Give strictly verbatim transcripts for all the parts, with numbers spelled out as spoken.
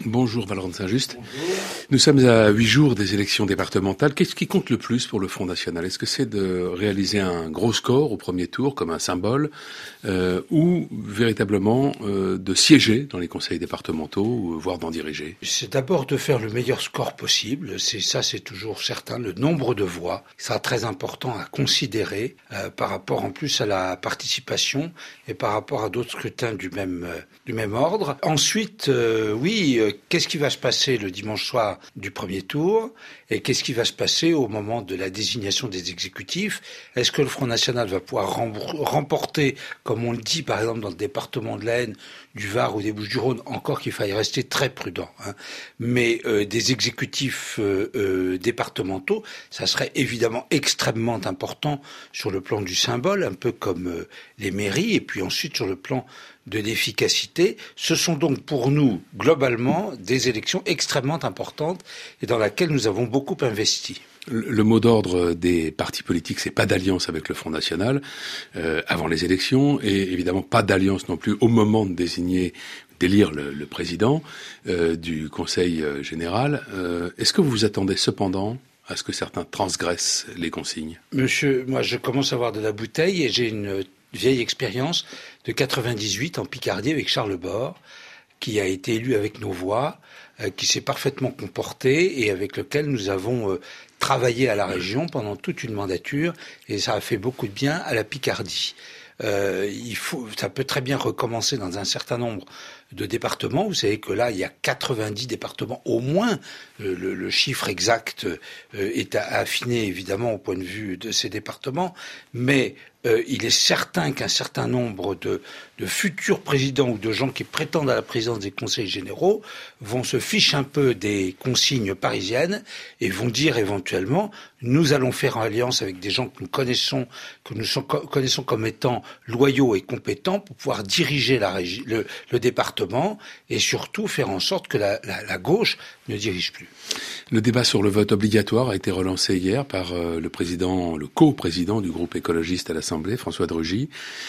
Bonjour Valentin Saint-Just. Nous sommes à huit jours des élections départementales. Qu'est-ce qui compte le plus pour le Front National? Est-ce que c'est de réaliser un gros score au premier tour comme un symbole euh, ou véritablement euh, de siéger dans les conseils départementaux, voire d'en diriger? C'est d'abord de faire le meilleur score possible. C'est ça, c'est toujours certain. Le nombre de voix sera très important à considérer euh, par rapport en plus à la participation et par rapport à d'autres scrutins du même euh, du même ordre. Ensuite, euh, oui. Qu'est-ce qui va se passer le dimanche soir du premier tour et qu'est-ce qui va se passer au moment de la désignation des exécutifs? Est-ce que le Front National va pouvoir remporter, comme on le dit par exemple dans le département de l'Aisne, du Var ou des Bouches-du-Rhône, encore qu'il faille rester très prudent, hein, mais euh, des exécutifs euh, euh, départementaux, ça serait évidemment extrêmement important sur le plan du symbole, un peu comme euh, les mairies, et puis ensuite sur le plan de l'efficacité. Ce sont donc pour nous, globalement, des élections extrêmement importantes et dans lesquelles nous avons beaucoup investi. Le, le mot d'ordre des partis politiques, c'est pas d'alliance avec le Front National euh, avant les élections et évidemment pas d'alliance non plus au moment de désigner, d'élire le, le président euh, du Conseil général. Euh, est-ce que vous vous attendez cependant à ce que certains transgressent les consignes? Monsieur, moi je commence à avoir de la bouteille et j'ai une vieille expérience de quatre-vingt-dix-huit en Picardie avec Charles Bord, qui a été élu avec nos voix, euh, qui s'est parfaitement comporté et avec lequel nous avons euh, travaillé à la région pendant toute une mandature et ça a fait beaucoup de bien à la Picardie. Euh, il faut, ça peut très bien recommencer dans un certain nombre de départements. Vous savez que là, il y a quatre-vingt-dix départements au moins. Le, le, le chiffre exact euh, est à affiner évidemment au point de vue de ces départements, mais euh, il est certain qu'un certain nombre de, de futurs présidents ou de gens qui prétendent à la présidence des conseils généraux vont se ficher un peu des consignes parisiennes et vont dire éventuellement nous allons faire alliance avec des gens que nous connaissons, que nous sont, connaissons comme étant loyaux et compétents pour pouvoir diriger la régi- le, le département et surtout faire en sorte que la, la, la gauche ne dirige plus. Le débat sur le vote obligatoire a été relancé hier par euh, le président, le co-président du groupe écologiste à l'Assemblée, François de Rugy.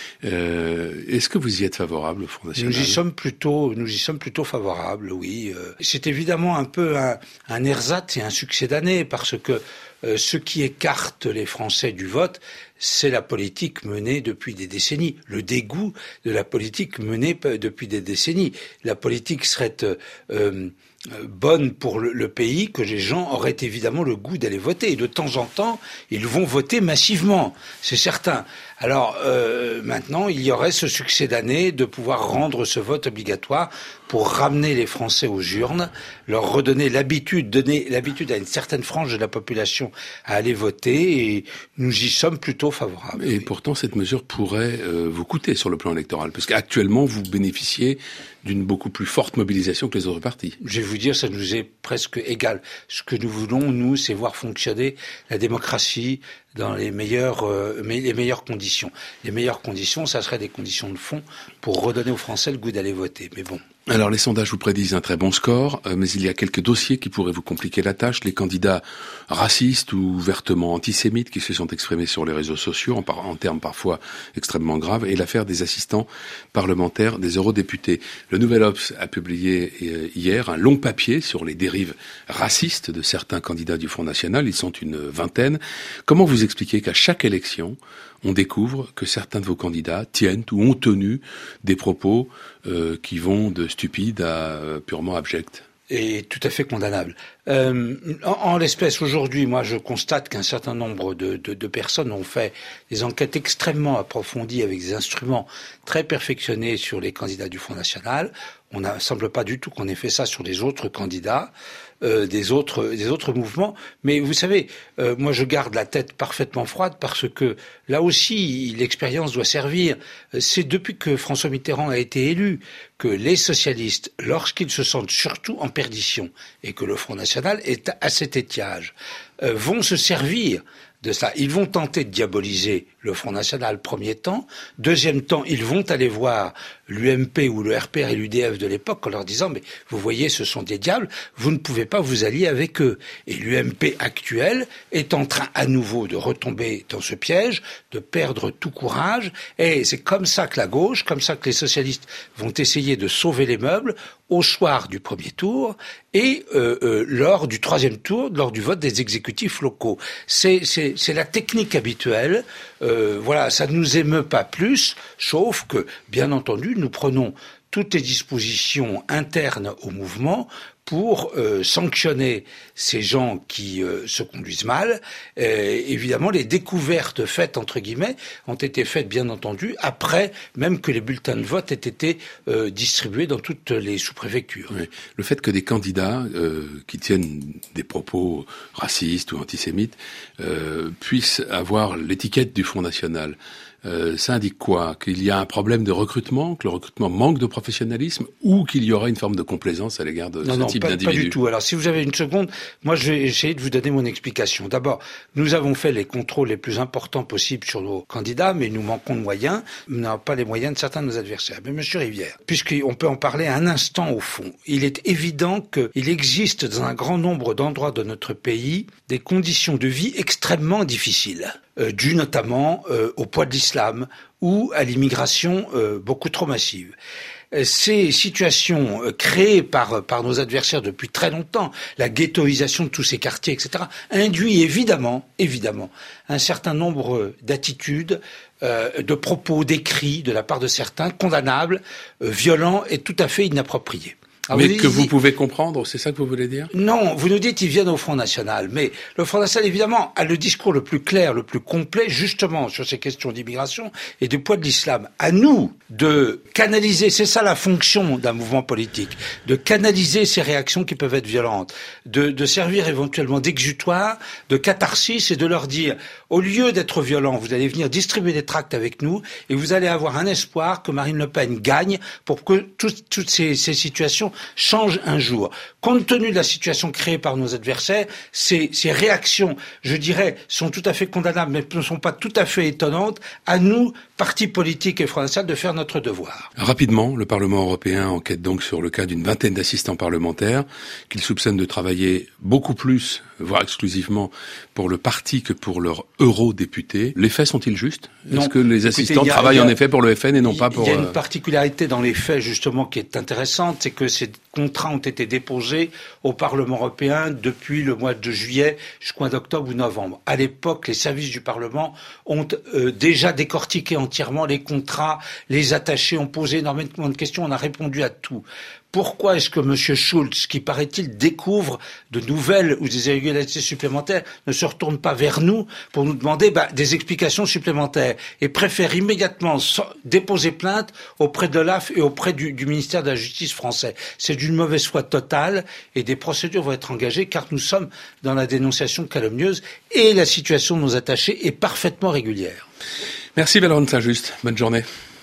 Euh, est-ce que vous y êtes favorable au Front National? Nous y sommes plutôt, nous y sommes plutôt favorables, oui. C'est évidemment un peu un, un ersatz et un succès d'année parce que euh, ce qui écarte les Français du vote, c'est la politique menée depuis des décennies, le dégoût de la politique menée depuis des décennies. La politique serait euh, bonne pour le, le pays que les gens auraient évidemment le goût d'aller voter. Et de temps en temps, ils vont voter massivement, c'est certain. Alors euh, maintenant, il y aurait ce succès d'année de pouvoir rendre ce vote obligatoire pour ramener les Français aux urnes, leur redonner l'habitude, donner l'habitude à une certaine frange de la population à aller voter, et nous y sommes plutôt favorables. Et oui. Pourtant, cette mesure pourrait euh, vous coûter sur le plan électoral, parce qu'actuellement, vous bénéficiez d'une beaucoup plus forte mobilisation que les autres partis. Je vais vous dire, ça nous est presque égal. Ce que nous voulons, nous, c'est voir fonctionner la démocratie dans les meilleures, euh, les meilleures conditions. Les meilleures conditions, ça serait des conditions de fond pour redonner aux Français le goût d'aller voter. Mais bon. Alors, les sondages vous prédisent un très bon score, euh, mais il y a quelques dossiers qui pourraient vous compliquer la tâche. Les candidats racistes ou ouvertement antisémites qui se sont exprimés sur les réseaux sociaux, en, par, en termes parfois extrêmement graves, et l'affaire des assistants parlementaires des eurodéputés. Le Nouvel Obs a publié euh, hier un long papier sur les dérives racistes de certains candidats du Front National. Ils sont une vingtaine. Comment vous expliquez qu'à chaque élection, on découvre que certains de vos candidats tiennent ou ont tenu des propos euh, qui vont de stupides à euh, purement abjects? Et tout à fait condamnable. Euh, en, en l'espèce, aujourd'hui, moi, je constate qu'un certain nombre de, de, de personnes ont fait des enquêtes extrêmement approfondies avec des instruments très perfectionnés sur les candidats du Front National. On ne semble pas du tout qu'on ait fait ça sur les autres candidats. Euh, des autres des autres mouvements, mais vous savez, euh, moi je garde la tête parfaitement froide parce que là aussi l'expérience doit servir. C'est depuis que François Mitterrand a été élu que les socialistes, lorsqu'ils se sentent surtout en perdition et que le Front National est à cet étiage, euh, vont se servir de ça. Ils vont tenter de diaboliser le Front National premier temps. Deuxième temps, ils vont aller voir l'U M P ou le R P R et l'U D F de l'époque en leur disant « mais vous voyez, ce sont des diables, vous ne pouvez pas vous allier avec eux ». Et l'U M P actuel est en train à nouveau de retomber dans ce piège, de perdre tout courage, et c'est comme ça que la gauche, comme ça que les socialistes vont essayer de sauver les meubles au soir du premier tour et euh, euh, lors du troisième tour, lors du vote des exécutifs locaux. C'est, c'est, c'est la technique habituelle. Euh, voilà, ça ne nous émeut pas plus, sauf que, bien entendu, nous prenons toutes les dispositions internes au mouvement pour euh, sanctionner ces gens qui euh, se conduisent mal. Euh, évidemment, les découvertes faites, entre guillemets, ont été faites, bien entendu, après même que les bulletins de vote aient été euh, distribués dans toutes les sous-préfectures. Oui. Le fait que des candidats euh, qui tiennent des propos racistes ou antisémites euh, puissent avoir l'étiquette du Front National, Euh, ça indique quoi? Qu'il y a un problème de recrutement, que le recrutement manque de professionnalisme, ou qu'il y aura une forme de complaisance à l'égard de non, ce non, type pas, d'individu? Non, pas du tout. Alors, si vous avez une seconde, moi, je vais essayer de vous donner mon explication. D'abord, nous avons fait les contrôles les plus importants possibles sur nos candidats, mais nous manquons de moyens. Nous n'avons pas les moyens de certains de nos adversaires. Mais Monsieur Rivière, puisqu'on peut en parler un instant au fond, il est évident qu'il existe dans un grand nombre d'endroits de notre pays des conditions de vie extrêmement difficiles. Euh, dû notamment euh, au poids de l'islam ou à l'immigration euh, beaucoup trop massive. Euh, ces situations euh, créées par, par nos adversaires depuis très longtemps, la ghettoisation de tous ces quartiers, et cetera, induit évidemment, évidemment, un certain nombre d'attitudes, euh, de propos, d'écrits de la part de certains, condamnables, euh, violents et tout à fait inappropriés. Alors mais vous que dites, vous pouvez comprendre, c'est ça que vous voulez dire? Non, vous nous dites qu'ils viennent au Front National, mais le Front National, évidemment, a le discours le plus clair, le plus complet, justement, sur ces questions d'immigration et du poids de l'islam. À nous de canaliser, c'est ça la fonction d'un mouvement politique, de canaliser ces réactions qui peuvent être violentes, de, de servir éventuellement d'exutoire, de catharsis et de leur dire, au lieu d'être violent, vous allez venir distribuer des tracts avec nous et vous allez avoir un espoir que Marine Le Pen gagne pour que tout, toutes ces, ces situations change un jour. Compte tenu de la situation créée par nos adversaires, ces, ces réactions, je dirais, sont tout à fait condamnables, mais ne sont pas tout à fait étonnantes. À nous, partis politiques et Front National, de faire notre devoir. Rapidement, le Parlement européen enquête donc sur le cas d'une vingtaine d'assistants parlementaires qu'il soupçonne de travailler beaucoup plus, voire exclusivement, pour le parti que pour leurs eurodéputés. Les faits sont-ils justes? Non. Est-ce que les assistants Écoutez, a, travaillent a, en effet pour le F N et non pas pour... Il y a une particularité dans les faits, justement, qui est intéressante, c'est que ces contrats ont été déposés au Parlement européen depuis le mois de juillet jusqu'au mois d'octobre ou novembre. À l'époque, les services du Parlement ont euh, déjà décortiqué entièrement les contrats, les attachés, ont posé énormément de questions, on a répondu à tout. Pourquoi est-ce que M. Schulz, qui paraît-il découvre de nouvelles ou des irrégularités supplémentaires, ne se retourne pas vers nous pour nous demander bah, des explications supplémentaires et préfère immédiatement so- déposer plainte auprès de l'O L A F et auprès du, du ministère de la Justice français? C'est d'une mauvaise foi totale et des procédures vont être engagées car nous sommes dans la dénonciation calomnieuse et la situation de nos attachés est parfaitement régulière. Merci Valérie Saint-Just. Bonne journée.